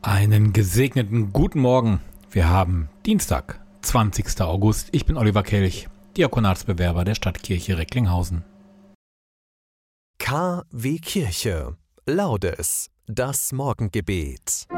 Einen gesegneten guten Morgen. Wir haben Dienstag, 20. August. Ich bin Oliver Kelch, Diakonatsbewerber der Stadtkirche Recklinghausen. KW Kirche. Laudes, das Morgengebet.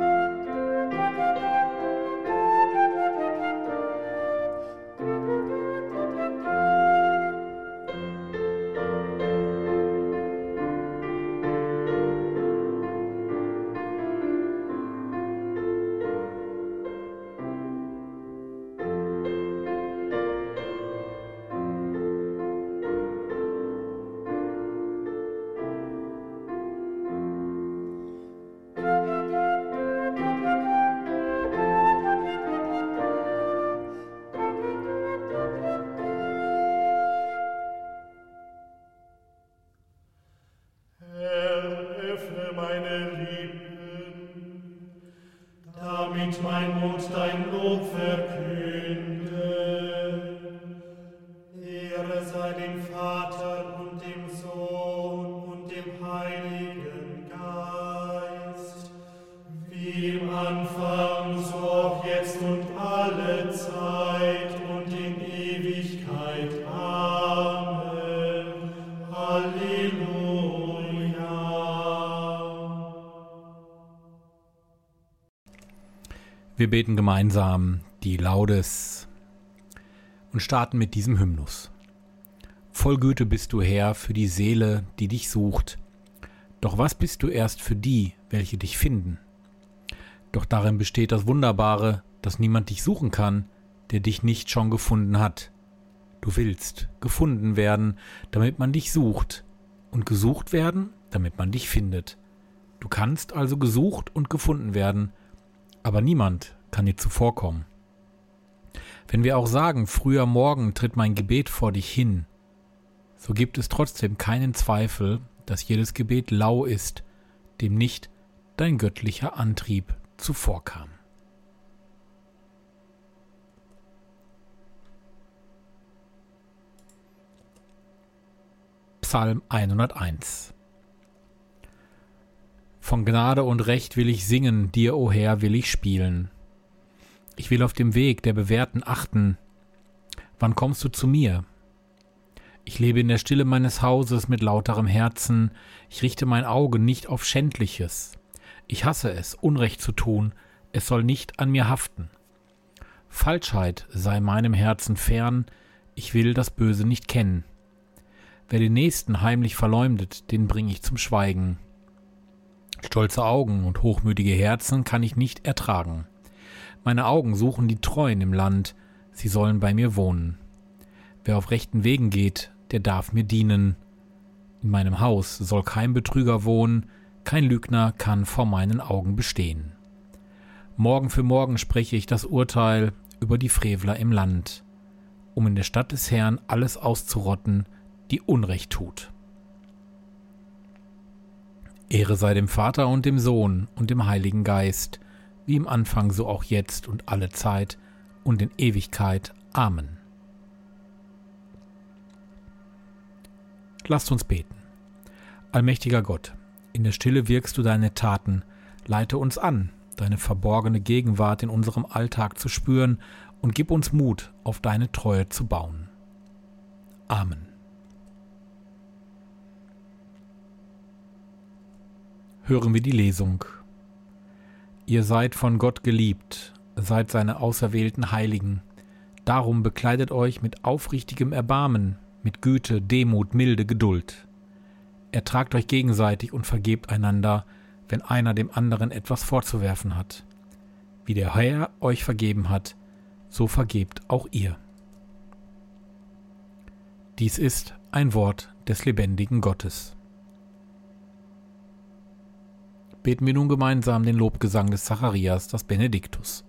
Damit mein Mund dein Lob verkünde. Ehre sei dem Vater und dem Sohn und dem Heiligen Geist, wie im Anfang, so auch jetzt und alle Zeit und in Ewigkeit. Amen. Halleluja. Wir beten gemeinsam die Laudes und starten mit diesem Hymnus. Voll Güte bist du, Herr, für die Seele, die dich sucht. Doch was bist du erst für die, welche dich finden? Doch darin besteht das Wunderbare, dass niemand dich suchen kann, der dich nicht schon gefunden hat. Du willst gefunden werden, damit man dich sucht, und gesucht werden, damit man dich findet. Du kannst also gesucht und gefunden werden, aber niemand kann dir zuvorkommen. Wenn wir auch sagen, früher Morgen tritt mein Gebet vor dich hin, so gibt es trotzdem keinen Zweifel, dass jedes Gebet lau ist, dem nicht dein göttlicher Antrieb zuvorkam. Psalm 101. Von Gnade und Recht will ich singen, dir, o Herr, will ich spielen. Ich will auf dem Weg der Bewährten achten. Wann kommst du zu mir? Ich lebe in der Stille meines Hauses mit lauterem Herzen. Ich richte mein Auge nicht auf Schändliches. Ich hasse es, Unrecht zu tun. Es soll nicht an mir haften. Falschheit sei meinem Herzen fern. Ich will das Böse nicht kennen. Wer den Nächsten heimlich verleumdet, den bring ich zum Schweigen. Stolze Augen und hochmütige Herzen kann ich nicht ertragen. Meine Augen suchen die Treuen im Land, sie sollen bei mir wohnen. Wer auf rechten Wegen geht, der darf mir dienen. In meinem Haus soll kein Betrüger wohnen, kein Lügner kann vor meinen Augen bestehen. Morgen für morgen spreche ich das Urteil über die Frevler im Land, um in der Stadt des Herrn alles auszurotten, die Unrecht tut. Ehre sei dem Vater und dem Sohn und dem Heiligen Geist, wie im Anfang so auch jetzt und alle Zeit und in Ewigkeit. Amen. Lasst uns beten. Allmächtiger Gott, in der Stille wirkst du deine Taten, leite uns an, deine verborgene Gegenwart in unserem Alltag zu spüren und gib uns Mut, auf deine Treue zu bauen. Amen. Hören wir die Lesung. Ihr seid von Gott geliebt, seid seine auserwählten Heiligen. Darum bekleidet euch mit aufrichtigem Erbarmen, mit Güte, Demut, Milde, Geduld. Ertragt euch gegenseitig und vergebt einander, wenn einer dem anderen etwas vorzuwerfen hat. Wie der Herr euch vergeben hat, so vergebt auch ihr. Dies ist ein Wort des lebendigen Gottes. Beten wir nun gemeinsam den Lobgesang des Zacharias, das Benediktus.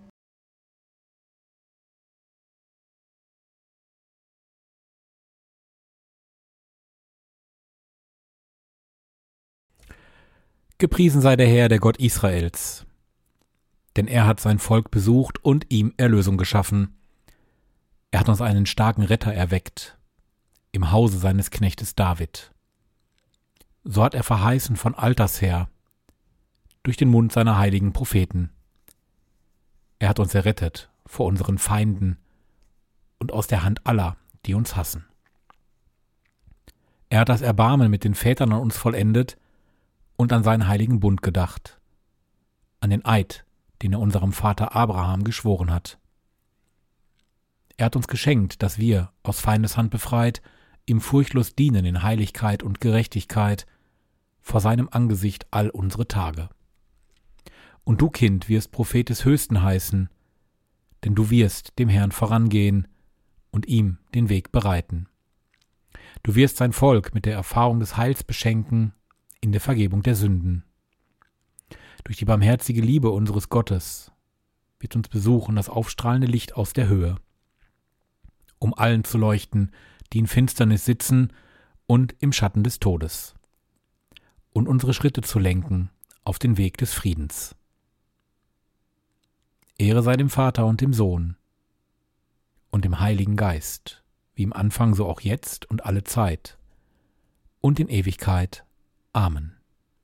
Gepriesen sei der Herr, der Gott Israels. Denn er hat sein Volk besucht und ihm Erlösung geschaffen. Er hat uns einen starken Retter erweckt, im Hause seines Knechtes David. So hat er verheißen von alters her: durch den Mund seiner heiligen Propheten. Er hat uns errettet vor unseren Feinden und aus der Hand aller, die uns hassen. Er hat das Erbarmen mit den Vätern an uns vollendet und an seinen heiligen Bund gedacht, an den Eid, den er unserem Vater Abraham geschworen hat. Er hat uns geschenkt, dass wir, aus Feindeshand befreit, ihm furchtlos dienen in Heiligkeit und Gerechtigkeit vor seinem Angesicht all unsere Tage. Und du, Kind, wirst Prophet des Höchsten heißen, denn du wirst dem Herrn vorangehen und ihm den Weg bereiten. Du wirst sein Volk mit der Erfahrung des Heils beschenken in der Vergebung der Sünden. Durch die barmherzige Liebe unseres Gottes wird uns besuchen das aufstrahlende Licht aus der Höhe, um allen zu leuchten, die in Finsternis sitzen und im Schatten des Todes, und unsere Schritte zu lenken auf den Weg des Friedens. Ehre sei dem Vater und dem Sohn und dem Heiligen Geist, wie im Anfang so auch jetzt und alle Zeit und in Ewigkeit. Amen.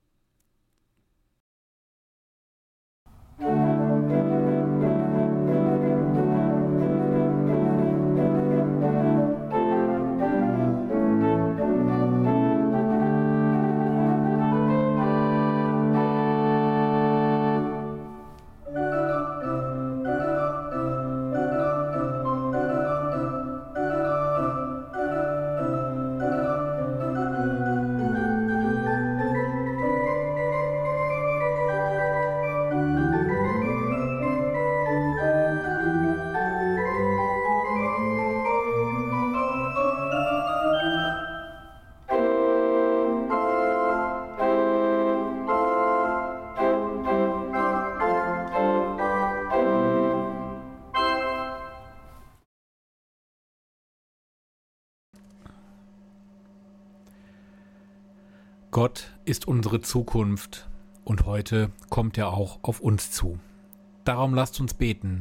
Gott ist unsere Zukunft und heute kommt er auch auf uns zu. Darum lasst uns beten.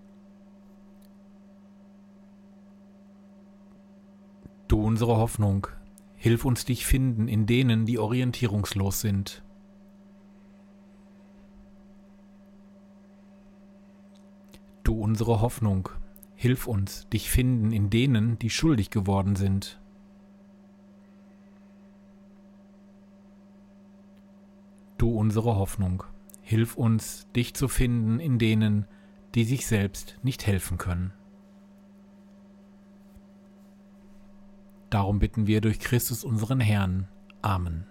Du unsere Hoffnung, hilf uns dich finden in denen, die orientierungslos sind. Du unsere Hoffnung, hilf uns dich finden in denen, die schuldig geworden sind. Du unsere Hoffnung, hilf uns, dich zu finden in denen, die sich selbst nicht helfen können. Darum bitten wir durch Christus unseren Herrn. Amen.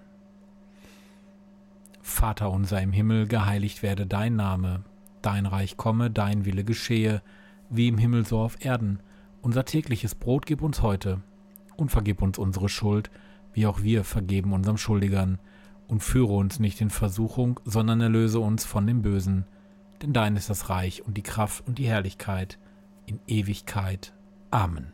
Vater unser im Himmel, geheiligt werde dein Name, dein Reich komme, dein Wille geschehe, wie im Himmel so auf Erden. Unser tägliches Brot gib uns heute und vergib uns unsere Schuld, wie auch wir vergeben unseren Schuldigern. Und führe uns nicht in Versuchung, sondern erlöse uns von dem Bösen. Denn dein ist das Reich und die Kraft und die Herrlichkeit in Ewigkeit. Amen.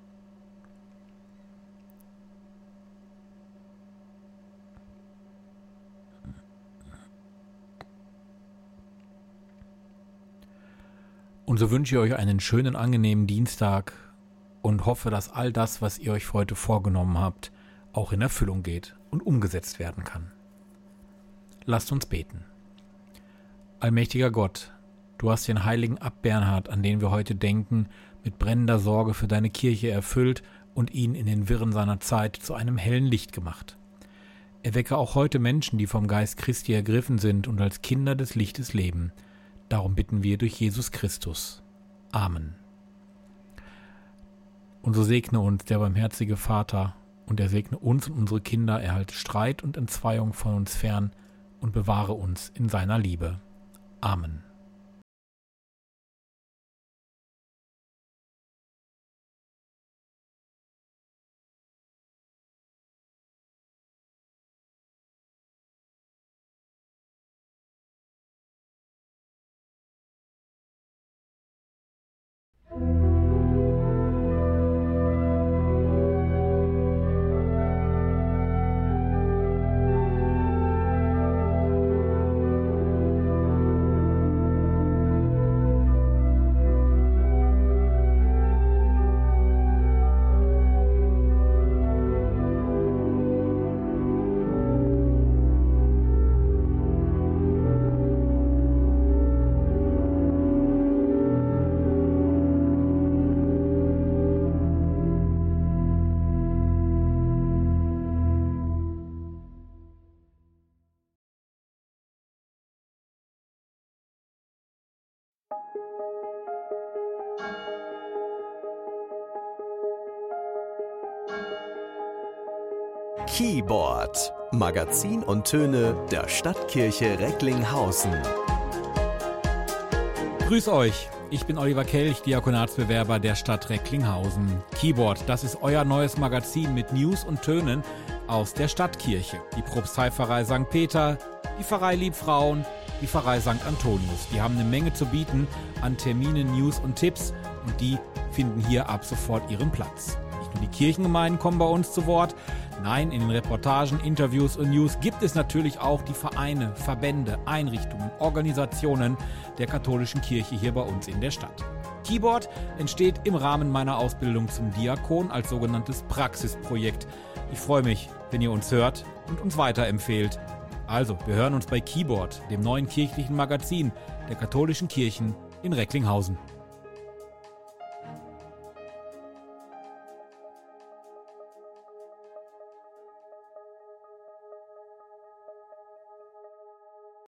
Und so wünsche ich euch einen schönen, angenehmen Dienstag und hoffe, dass all das, was ihr euch heute vorgenommen habt, auch in Erfüllung geht und umgesetzt werden kann. Lasst uns beten. Allmächtiger Gott, du hast den heiligen Abt Bernhard, an den wir heute denken, mit brennender Sorge für deine Kirche erfüllt und ihn in den Wirren seiner Zeit zu einem hellen Licht gemacht. Erwecke auch heute Menschen, die vom Geist Christi ergriffen sind und als Kinder des Lichtes leben. Darum bitten wir durch Jesus Christus. Amen. Und so segne uns der barmherzige Vater, und er segne uns und unsere Kinder, er halte Streit und Entzweiung von uns fern und bewahre uns in seiner Liebe. Amen. Keyboard, Magazin und Töne der Stadtkirche Recklinghausen. Grüß euch, ich bin Oliver Kelch, Diakonatsbewerber der Stadt Recklinghausen. Keyboard, das ist euer neues Magazin mit News und Tönen aus der Stadtkirche. Die Propsteipfarrei St. Peter, die Pfarrei Liebfrauen, die Pfarrei St. Antonius. Die haben eine Menge zu bieten an Terminen, News und Tipps und die finden hier ab sofort ihren Platz. Nicht nur die Kirchengemeinden kommen bei uns zu Wort, nein, in den Reportagen, Interviews und News gibt es natürlich auch die Vereine, Verbände, Einrichtungen, Organisationen der katholischen Kirche hier bei uns in der Stadt. Keyboard entsteht im Rahmen meiner Ausbildung zum Diakon als sogenanntes Praxisprojekt. Ich freue mich, wenn ihr uns hört und uns weiterempfehlt. Also, wir hören uns bei Keyboard, dem neuen kirchlichen Magazin der katholischen Kirchen in Recklinghausen.